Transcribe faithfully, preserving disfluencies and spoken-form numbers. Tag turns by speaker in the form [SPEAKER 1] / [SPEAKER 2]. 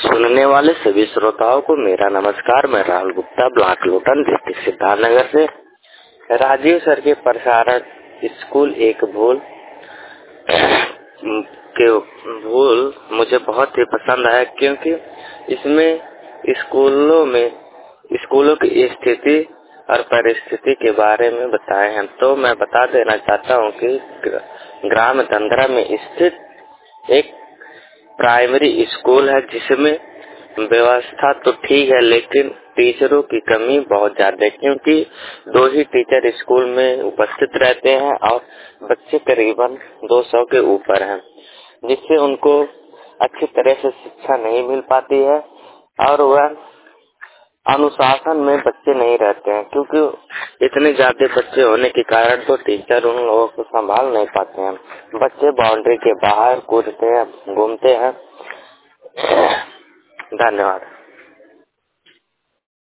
[SPEAKER 1] सुनने वाले सभी श्रोताओं को मेरा नमस्कार। मैं राहुल गुप्ता, ब्लॉक लोटन, डिस्ट्रिक्ट सिद्धार्थनगर से। राजीव सर के प्रसारण स्कूल एक भूल के भूल मुझे बहुत ही पसंद है, क्योंकि इसमें स्कूलों में स्कूलों की स्थिति और परिस्थिति के बारे में बताए हैं। तो मैं बता देना चाहता हूं कि ग्राम धंधरा में स्थित एक प्राइमरी स्कूल है, जिसमें व्यवस्था तो ठीक है, लेकिन टीचरों की कमी बहुत ज्यादा है, क्योंकि दो ही टीचर स्कूल में उपस्थित रहते हैं और बच्चे करीबन दो सौ के ऊपर हैं, जिससे उनको अच्छी तरह से शिक्षा नहीं मिल पाती है और वह अनुशासन में बच्चे नहीं रहते हैं, क्योंकि इतने ज्यादा बच्चे होने के कारण तो टीचर उन लोगों को संभाल नहीं पाते हैं। बच्चे बाउंड्री के बाहर कूदते हैं, घूमते हैं। धन्यवाद।